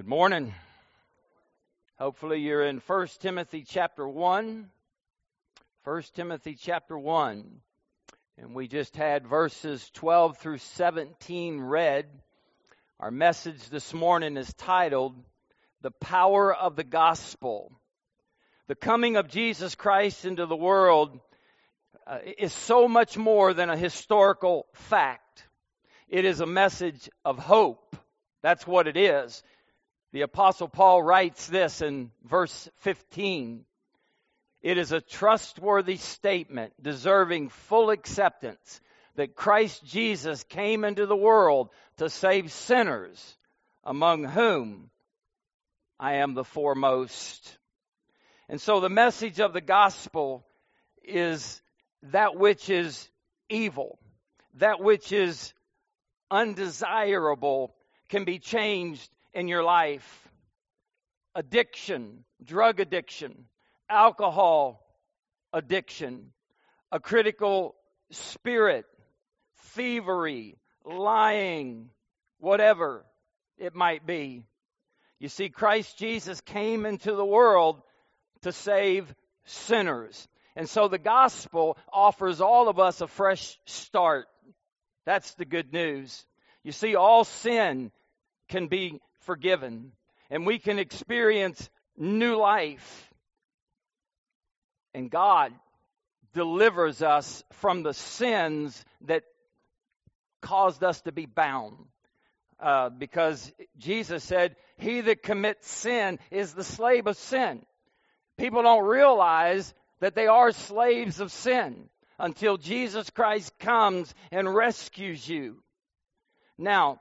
Good morning. Hopefully you're in 1 Timothy chapter 1. 1 Timothy chapter 1. And we just had verses 12 through 17 read. Our message this morning is titled, The Power of the Gospel. The coming of Jesus Christ into the world is so much more than a historical fact. It is a message of hope. That's what it is. The Apostle Paul writes this in verse 15. It is a trustworthy statement deserving full acceptance that Christ Jesus came into the world to save sinners, among whom I am the foremost. And so the message of the gospel is that which is evil, that which is undesirable can be changed in your life. Addiction, drug addiction, alcohol addiction, a critical spirit, thievery, lying, whatever it might be. You see, Christ Jesus came into the world to save sinners. And so the gospel offers all of us a fresh start. That's the good news. You see, all sin can be forgiven, and we can experience new life. And God delivers us from the sins that caused us to be bound. Because Jesus said, he that commits sin is the slave of sin. People don't realize that they are slaves of sin until Jesus Christ comes and rescues you. Now,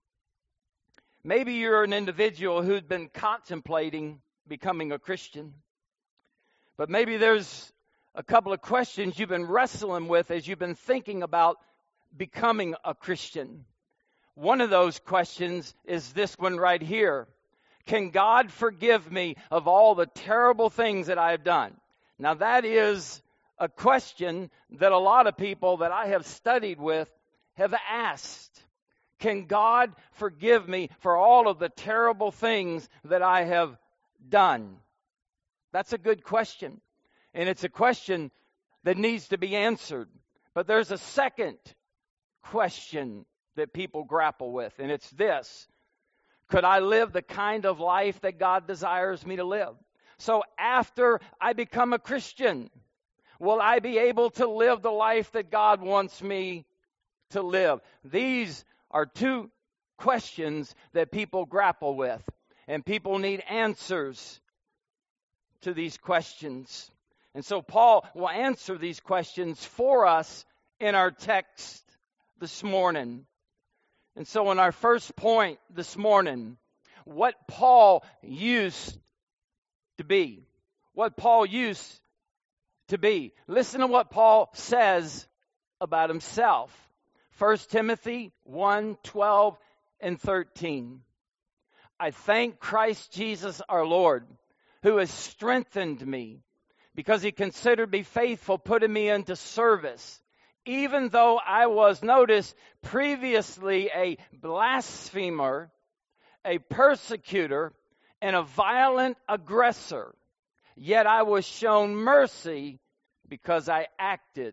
maybe you're an individual who'd been contemplating becoming a Christian. But maybe there's a couple of questions you've been wrestling with as you've been thinking about becoming a Christian. One of those questions is this one right here. Can God forgive me of all the terrible things that I have done? Now that is a question that a lot of people that I have studied with have asked. Can God forgive me for all of the terrible things that I have done? That's a good question. And it's a question that needs to be answered. But there's a second question that people grapple with, and it's this. Could I live the kind of life that God desires me to live? So after I become a Christian, will I be able to live the life that God wants me to live? These are two questions that people grapple with, and people need answers to these questions. And so Paul will answer these questions for us in our text this morning. And so in our first point this morning, what Paul used to be. What Paul used to be. Listen to what Paul says about himself. 1 Timothy 1:12 and 13. I thank Christ Jesus our Lord, who has strengthened me, because he considered me faithful, putting me into service, even though I was, notice, previously a blasphemer, a persecutor, and a violent aggressor. Yet I was shown mercy because I acted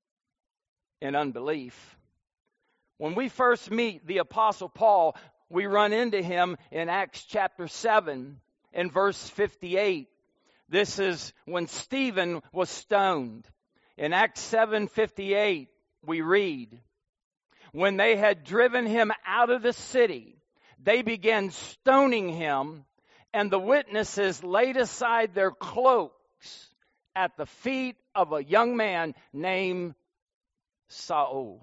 in unbelief. When we first meet the Apostle Paul, we run into him in Acts chapter 7 and verse 58. This is when Stephen was stoned. In Acts 7:58, we read, when they had driven him out of the city, they began stoning him, and the witnesses laid aside their cloaks at the feet of a young man named Saul,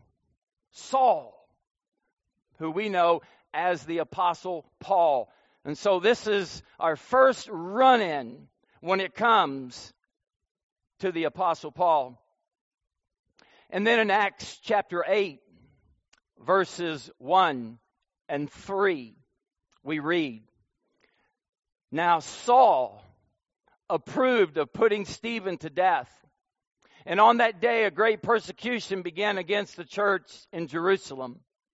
who we know as the Apostle Paul. And so this is our first run-in when it comes to the Apostle Paul. And then in Acts chapter 8, verses 1 and 3, we read, now Saul approved of putting Stephen to death. And on that day, a great persecution began against the church in Jerusalem.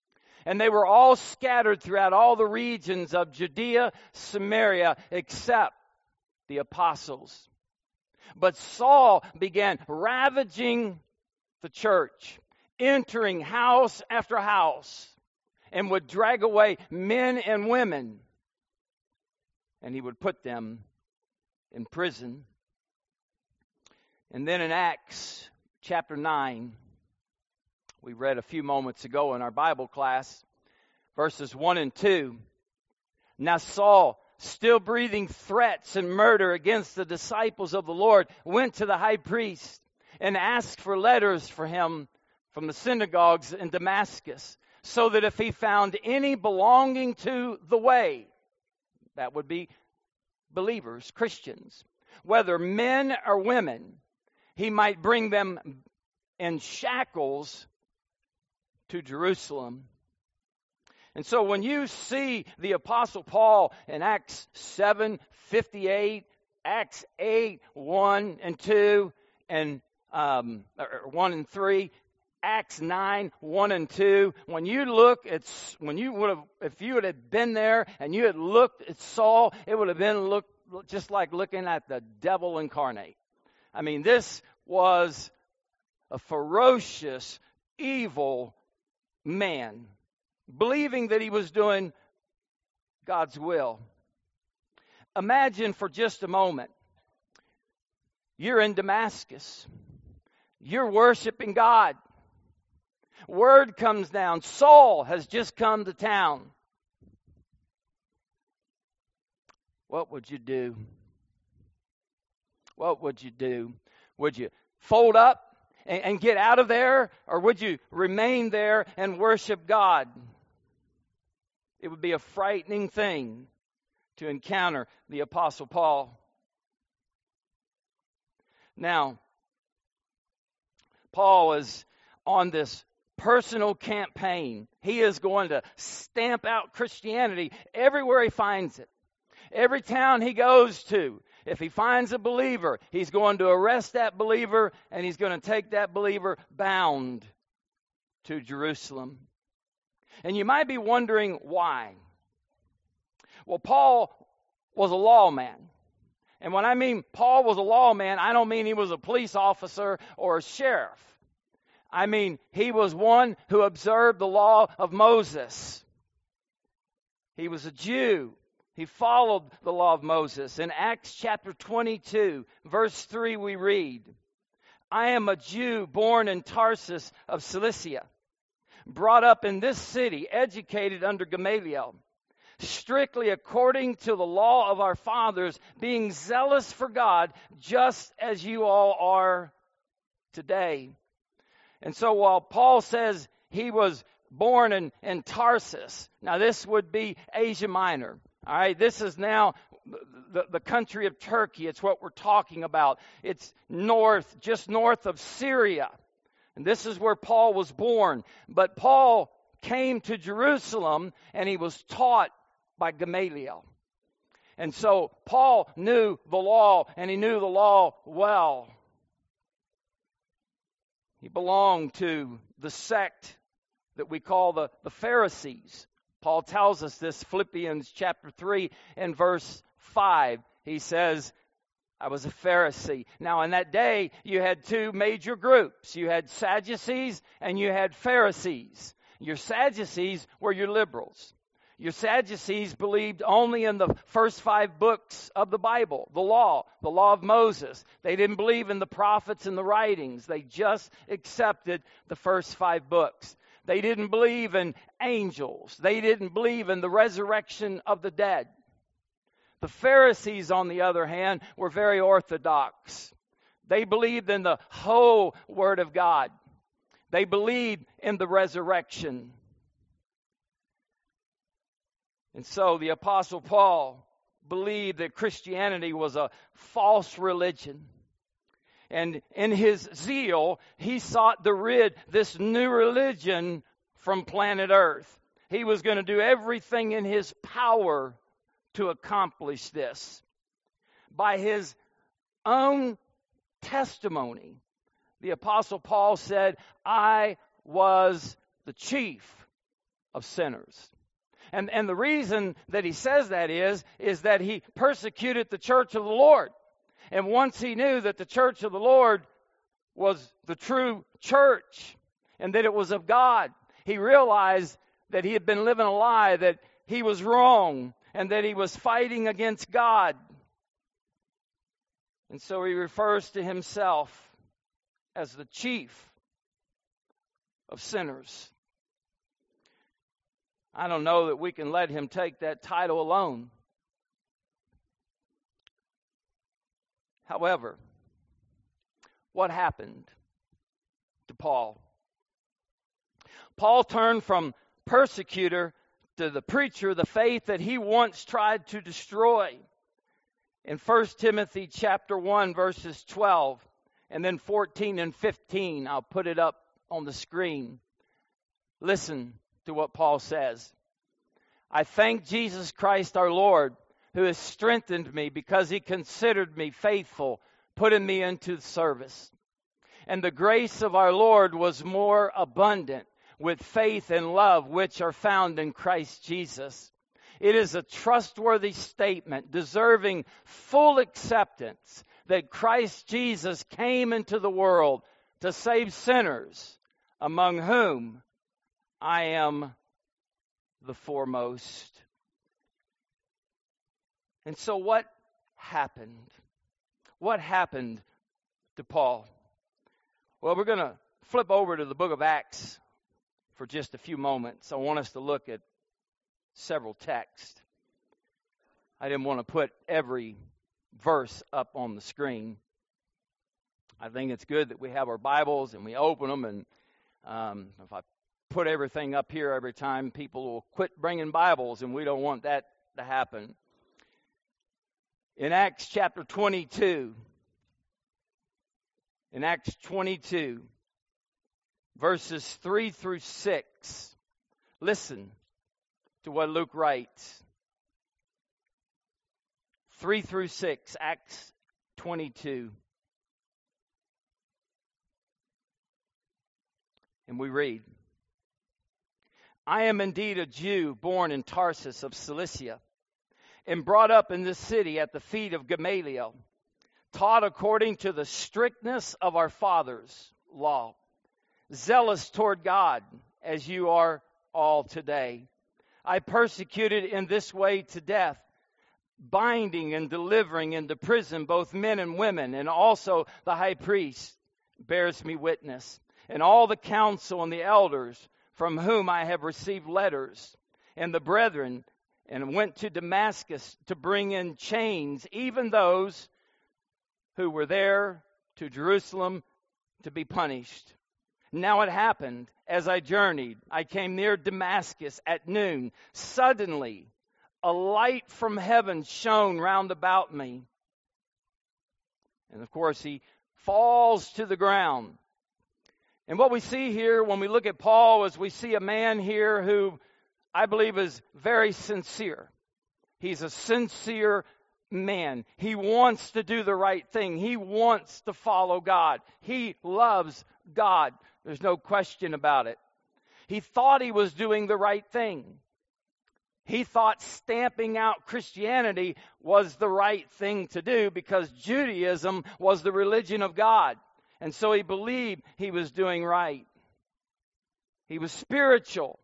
And they were all scattered throughout all the regions of Judea, Samaria, except the apostles. But Saul began ravaging the church, entering house after house, and would drag away men and women, and he would put them in prison. And then in Acts chapter 9, we read a few moments ago in our Bible class, verses 1 and 2. Now Saul, still breathing threats and murder against the disciples of the Lord, went to the high priest and asked for letters for him from the synagogues in Damascus, so that if he found any belonging to the way, that would be believers, Christians, whether men or women, he might bring them in shackles to Jerusalem. And so when you see the Apostle Paul in Acts 7:58, Acts 8:1 and 2, and 1 and 3, Acts 9:1 and 2. When you look at, if you would have been there and you had looked at Saul, it would have been just like looking at the devil incarnate. I mean, this was a ferocious, evil man, believing that he was doing God's will. Imagine for just a moment, you're in Damascus. You're worshiping God. Word comes down. Saul has just come to town. What would you do? What would you do? Would you fold up and get out of there? Or would you remain there and worship God? It would be a frightening thing to encounter the Apostle Paul. Now, Paul is on this personal campaign. He is going to stamp out Christianity everywhere he finds it. Every town he goes to, if he finds a believer, he's going to arrest that believer and he's going to take that believer bound to Jerusalem. And you might be wondering why. Well, Paul was a lawman. And when I mean Paul was a lawman, I don't mean he was a police officer or a sheriff. I mean, he was one who observed the law of Moses. He was a Jew. He followed the law of Moses. In Acts chapter 22, verse 3, we read, I am a Jew born in Tarsus of Cilicia, brought up in this city, educated under Gamaliel, strictly according to the law of our fathers, being zealous for God, just as you all are today. And so while Paul says he was born in Tarsus, now this would be Asia Minor. All right, this is now the country of Turkey. It's what we're talking about. It's just north of Syria. And this is where Paul was born. But Paul came to Jerusalem and he was taught by Gamaliel. And so Paul knew the law, and he knew the law well. He belonged to the sect that we call the Pharisees. Paul tells us this, Philippians chapter 3 and verse 5. He says, I was a Pharisee. Now, in that day, you had two major groups. You had Sadducees and you had Pharisees. Your Sadducees were your liberals. Your Sadducees believed only in the first 5 books of the Bible, the law of Moses. They didn't believe in the prophets and the writings. They just accepted the first 5 books. They didn't believe in angels. They didn't believe in the resurrection of the dead. The Pharisees, on the other hand, were very orthodox. They believed in the whole Word of God. They believed in the resurrection. And so the Apostle Paul believed that Christianity was a false religion. And in his zeal, he sought to rid this new religion from planet Earth. He was going to do everything in his power to accomplish this. By his own testimony, the Apostle Paul said, I was the chief of sinners. And the reason that he says that is that he persecuted the church of the Lord. And once he knew that the church of the Lord was the true church and that it was of God, he realized that he had been living a lie, that he was wrong, and that he was fighting against God. And so he refers to himself as the chief of sinners. I don't know that we can let him take that title alone. However, what happened to Paul? Paul turned from persecutor to the preacher of the faith that he once tried to destroy. In 1 Timothy chapter 1, verses 12, and then 14 and 15, I'll put it up on the screen. Listen to what Paul says. I thank Jesus Christ our Lord, who has strengthened me because he considered me faithful, putting me into service. And the grace of our Lord was more abundant with faith and love which are found in Christ Jesus. It is a trustworthy statement deserving full acceptance that Christ Jesus came into the world to save sinners, among whom I am the foremost. And so what happened? What happened to Paul? Well, we're going to flip over to the book of Acts for just a few moments. I want us to look at several texts. I didn't want to put every verse up on the screen. I think it's good that we have our Bibles and we open them, and if I put everything up here every time, people will quit bringing Bibles, and we don't want that to happen. In Acts chapter 22, verses 3 through 6, listen to what Luke writes. 3 through 6, Acts 22. And we read, I am indeed a Jew born in Tarsus of Cilicia, and brought up in this city at the feet of Gamaliel, taught according to the strictness of our fathers' law, zealous toward God, as you are all today. I persecuted in this way to death, binding and delivering into prison both men and women, and also the high priest bears me witness, and all the council and the elders, from whom I have received letters, and the brethren, and went to Damascus to bring in chains, even those who were there to Jerusalem to be punished. Now it happened, as I journeyed, I came near Damascus at noon. Suddenly, a light from heaven shone round about me. And of course, he falls to the ground. And what we see here when we look at Paul is we see a man here who I believe is very sincere. He's a sincere man. He wants to do the right thing. He wants to follow God. He loves God. There's no question about it. He thought he was doing the right thing. He thought stamping out Christianity was the right thing to do because Judaism was the religion of God. And so he believed he was doing right. He was spiritual.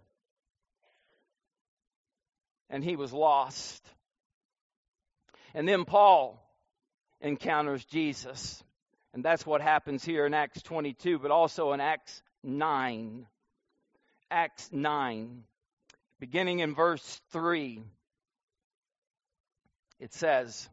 And he was lost. And then Paul encounters Jesus. And that's what happens here in Acts 22, but also in Acts 9. Acts 9, beginning in verse 3, it says,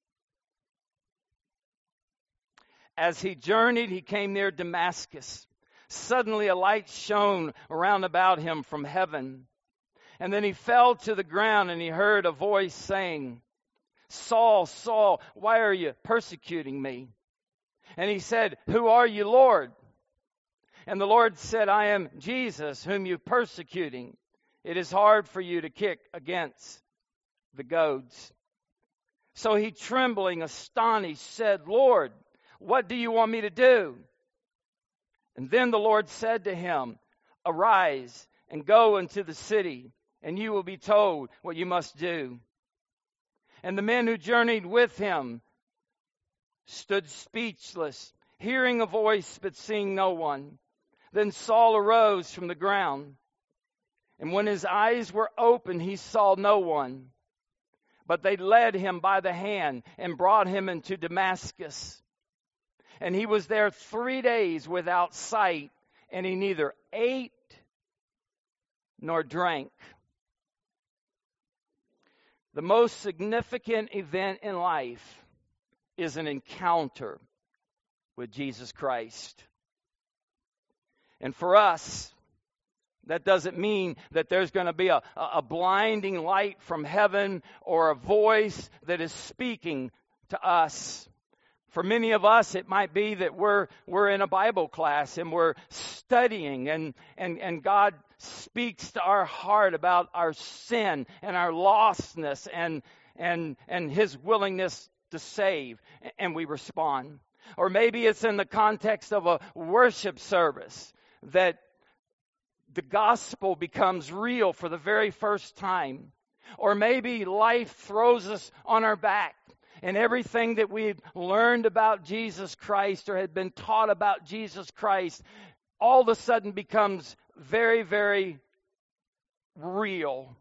as he journeyed, he came near Damascus. Suddenly a light shone around about him from heaven. And then he fell to the ground, and he heard a voice saying, Saul, Saul, why are you persecuting me? And he said, who are you, Lord? And the Lord said, I am Jesus, whom you're persecuting. It is hard for you to kick against the goads. So he, trembling, astonished, said, Lord, what do you want me to do? And then the Lord said to him, arise and go into the city, and you will be told what you must do." And the men who journeyed with him stood speechless, hearing a voice but seeing no one. Then Saul arose from the ground, and when his eyes were opened, he saw no one. But they led him by the hand and brought him into Damascus. And he was there 3 days without sight, and he neither ate nor drank. The most significant event in life is an encounter with Jesus Christ. And for us, that doesn't mean that there's going to be a blinding light from heaven or a voice that is speaking to us. For many of us, it might be that we're in a Bible class and we're studying and God speaks to our heart about our sin and our lostness and His willingness to save, and we respond. Or maybe it's in the context of a worship service that the gospel becomes real for the very first time. Or maybe life throws us on our back, and everything that we've learned about Jesus Christ or had been taught about Jesus Christ all of a sudden becomes very, very real.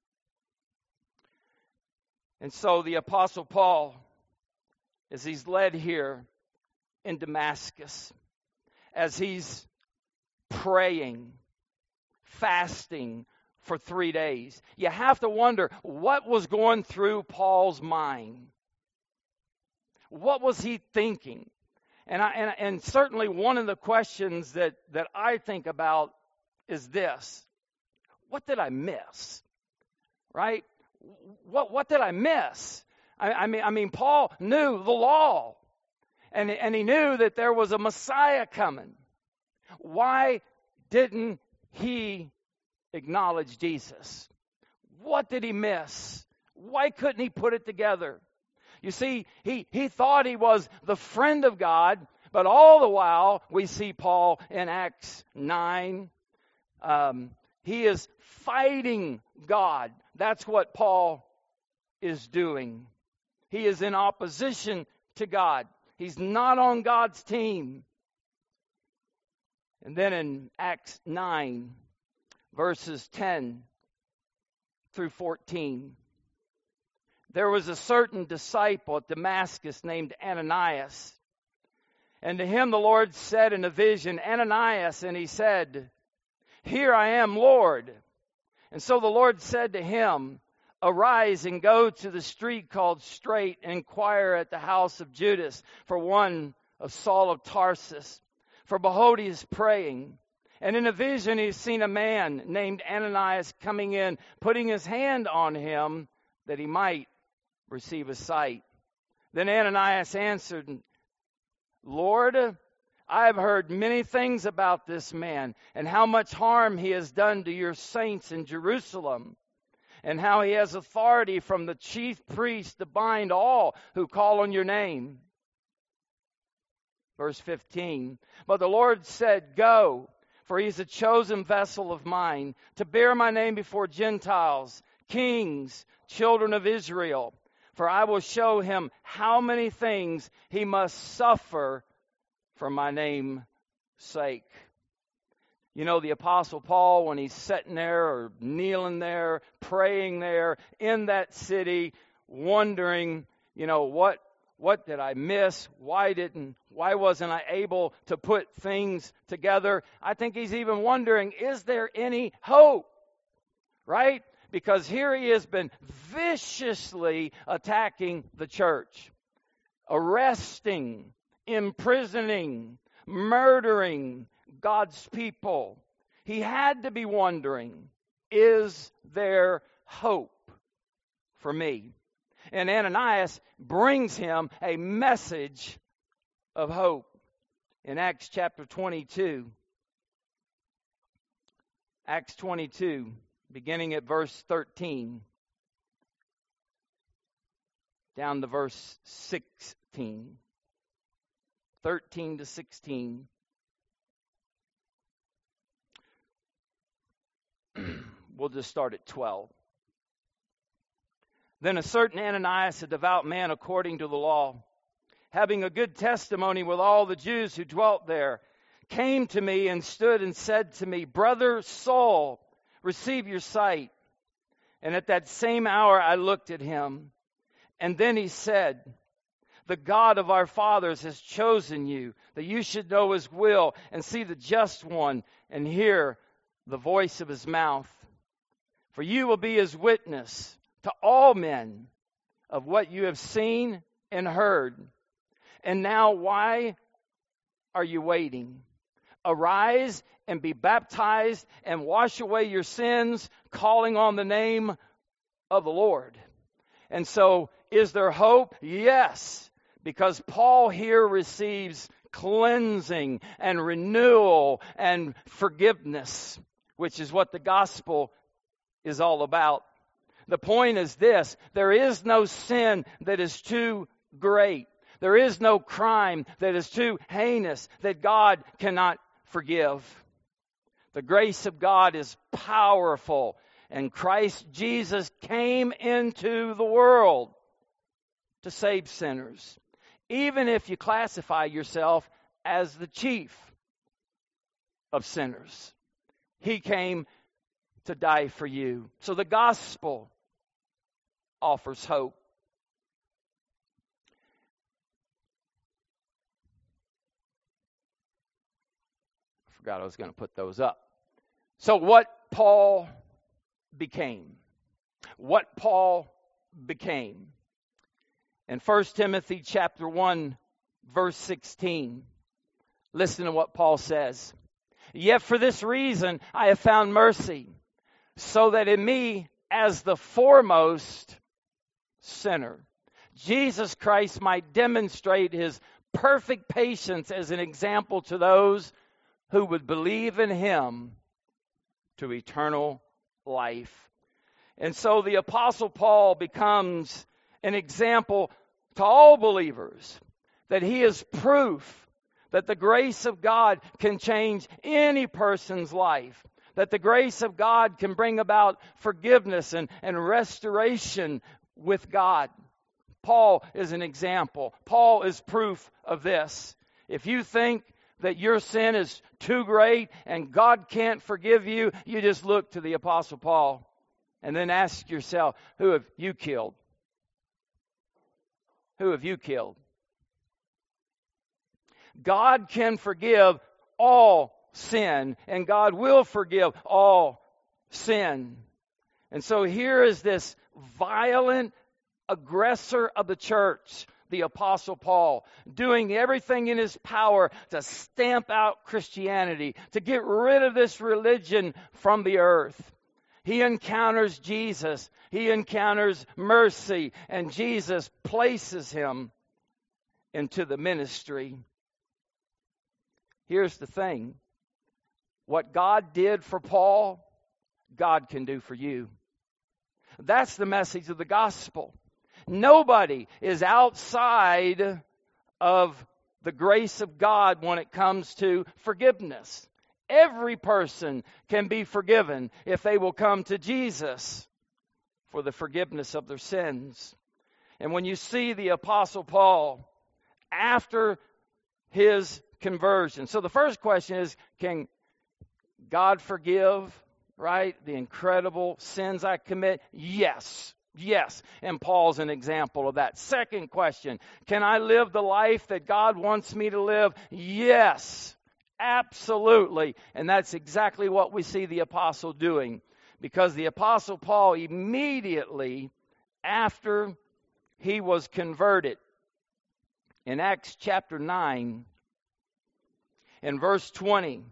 And so the Apostle Paul, as he's led here in Damascus, as he's praying, fasting for 3 days, you have to wonder what was going through Paul's mind. What was he thinking? And certainly one of the questions that I think about is this: what did I miss? Right? What did I miss? I mean, Paul knew the law, and he knew that there was a Messiah coming. Why didn't he acknowledge Jesus? What did he miss? Why couldn't he put it together? You see, he thought he was the friend of God, but all the while, we see Paul in Acts 9, he is fighting God. That's what Paul is doing. He is in opposition to God. He's not on God's team. And then in Acts 9, verses 10 through 14, there was a certain disciple at Damascus named Ananias. And to him the Lord said in a vision, "Ananias," and he said, "Here I am, Lord." And so the Lord said to him, "Arise and go to the street called Straight and inquire at the house of Judas for one of Saul of Tarsus. For behold, he is praying. And in a vision he has seen a man named Ananias coming in, putting his hand on him that he might receive a sight." Then Ananias answered, "Lord, I have heard many things about this man, and how much harm he has done to your saints in Jerusalem, and how he has authority from the chief priest to bind all who call on your name." Verse 15, "But the Lord said, Go, for he is a chosen vessel of mine, to bear my name before Gentiles, kings, children of Israel. For I will show him how many things he must suffer for my name's sake." You know, the Apostle Paul, when he's sitting there or kneeling there, praying there in that city, wondering, what did I miss? Why wasn't I able to put things together? I think he's even wondering, is there any hope? Right? Because here he has been viciously attacking the church, arresting, imprisoning, murdering God's people. He had to be wondering, is there hope for me? And Ananias brings him a message of hope. In Acts chapter 22, Acts 22, beginning at verse 13, down to verse 16, 13 to 16. We'll just start at 12. Then a certain Ananias, a devout man according to the law, having a good testimony with all the Jews who dwelt there, came to me and stood and said to me, Brother Saul, receive your sight. And at that same hour I looked at him. And then he said, the God of our fathers has chosen you, that you should know his will and see the just one and hear the voice of his mouth. For you will be his witness to all men of what you have seen and heard. And now why are you waiting? Arise and be baptized and wash away your sins, calling on the name of the Lord. And so, is there hope? Yes, because Paul here receives cleansing and renewal and forgiveness, which is what the gospel is all about. The point is this: there is no sin that is too great. There is no crime that is too heinous that God cannot forgive. The grace of God is powerful, and Christ Jesus came into the world to save sinners. Even if you classify yourself as the chief of sinners, he came to die for you. So the gospel offers hope. I forgot I was going to put those up. So what Paul became. What Paul became. In 1 Timothy chapter 1, verse 16, listen to what Paul says. Yet for this reason I have found mercy, so that in me, as the foremost sinner, Jesus Christ might demonstrate his perfect patience as an example to those who would believe in him to eternal life. And so the Apostle Paul becomes an example to all believers that he is proof that the grace of God can change any person's life, that the grace of God can bring about forgiveness and restoration with God. Paul is an example. Paul is proof of this. If you think that your sin is too great and God can't forgive you, you just look to the Apostle Paul and then ask yourself, who have you killed? Who have you killed? God can forgive all sin, and God will forgive all sin. And so here is this violent aggressor of the church, the Apostle Paul, doing everything in his power to stamp out Christianity, to get rid of this religion from the earth. He encounters Jesus. He encounters mercy, and Jesus places him into the ministry. Here's the thing. What God did for Paul, God can do for you. That's the message of the gospel. Nobody is outside of the grace of God when it comes to forgiveness. Every person can be forgiven if they will come to Jesus for the forgiveness of their sins. And when you see the Apostle Paul after his conversion. So the first question is, can God forgive, right, the incredible sins I commit? Yes. Yes. And Paul's an example of that. Second question, can I live the life that God wants me to live? Yes. Absolutely. And that's exactly what we see the apostle doing. Because the Apostle Paul, immediately after he was converted, in Acts chapter 9, in verse 20,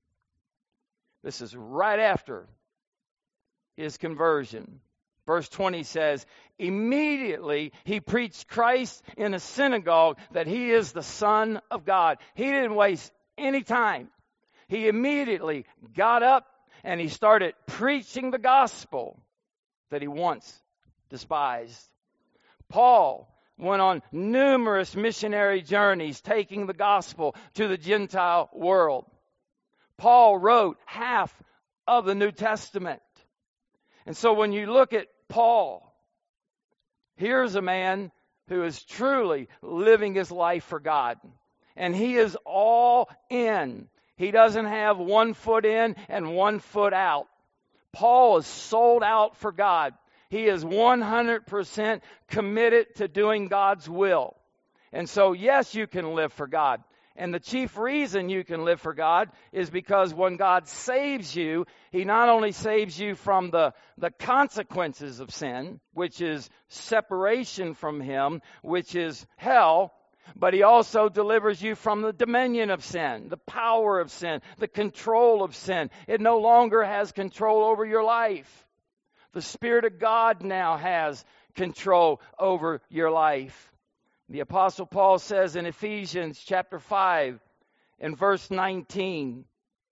this is right after his conversion. Verse 20 says, immediately he preached Christ in a synagogue that he is the Son of God. He didn't waste any time. He immediately got up and he started preaching the gospel that he once despised. Paul went on numerous missionary journeys taking the gospel to the Gentile world. Paul wrote half of the New Testament. And so when you look at Paul, here's a man who is truly living his life for God. And he is all in. He doesn't have one foot in and one foot out. Paul is sold out for God. He is 100% committed to doing God's will. And so, yes, you can live for God. And the chief reason you can live for God is because when God saves you, He not only saves you from the consequences of sin, which is separation from Him, which is hell, but He also delivers you from the dominion of sin, the power of sin, the control of sin. It no longer has control over your life. The Spirit of God now has control over your life. The Apostle Paul says in Ephesians chapter 5 and verse 19,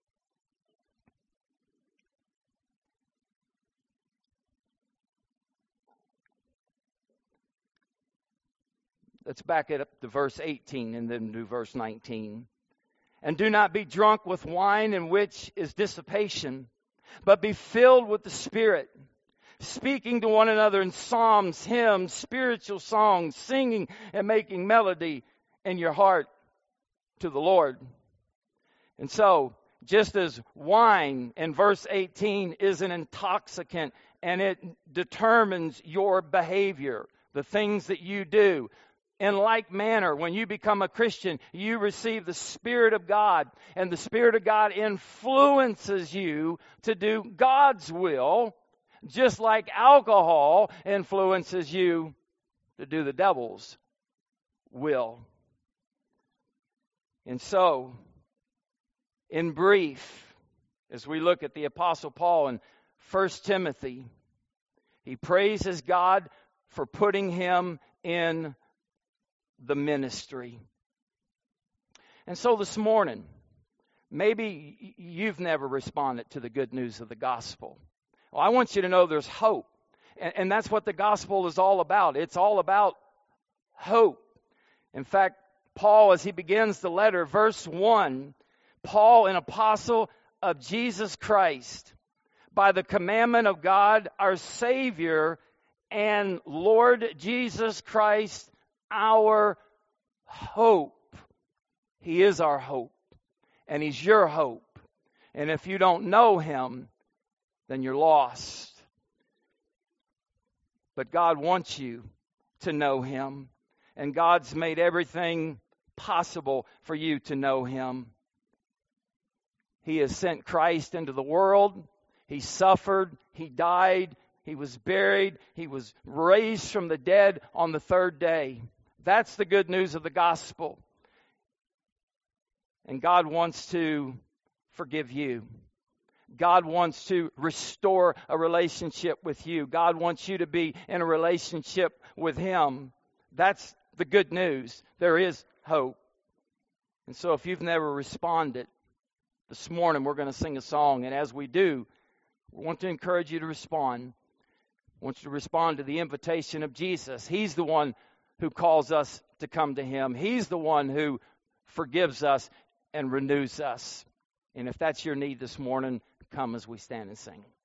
let's back it up to verse 18 and then do verse 19. And do not be drunk with wine, in which is dissipation, but be filled with the Spirit, speaking to one another in psalms, hymns, spiritual songs, singing and making melody in your heart to the Lord. And so, just as wine in verse 18 is an intoxicant and it determines your behavior, the things that you do, in like manner, when you become a Christian, you receive the Spirit of God, and the Spirit of God influences you to do God's will, just like alcohol influences you to do the devil's will. And so, in brief, as we look at the Apostle Paul in 1 Timothy, he praises God for putting him in the ministry. And so this morning, maybe you've never responded to the good news of the gospel. Well, I want you to know there's hope. And that's what the gospel is all about. It's all about hope. In fact, Paul, as he begins the letter, verse 1, Paul, an apostle of Jesus Christ, by the commandment of God, our Savior, and Lord Jesus Christ, our hope. He is our hope, and He's your hope. And if you don't know Him, then you're lost. But God wants you to know Him, and God's made everything possible for you to know Him. He has sent Christ into the world. He suffered. He died. He was buried. He was raised from the dead on the third day. That's the good news of the gospel. And God wants to forgive you. God wants to restore a relationship with you. God wants you to be in a relationship with Him. That's the good news. There is hope. And so if you've never responded, this morning we're going to sing a song. And as we do, we want to encourage you to respond. I want you to respond to the invitation of Jesus. He's the one who calls us to come to Him. He's the one who forgives us and renews us. And if that's your need this morning, come as we stand and sing.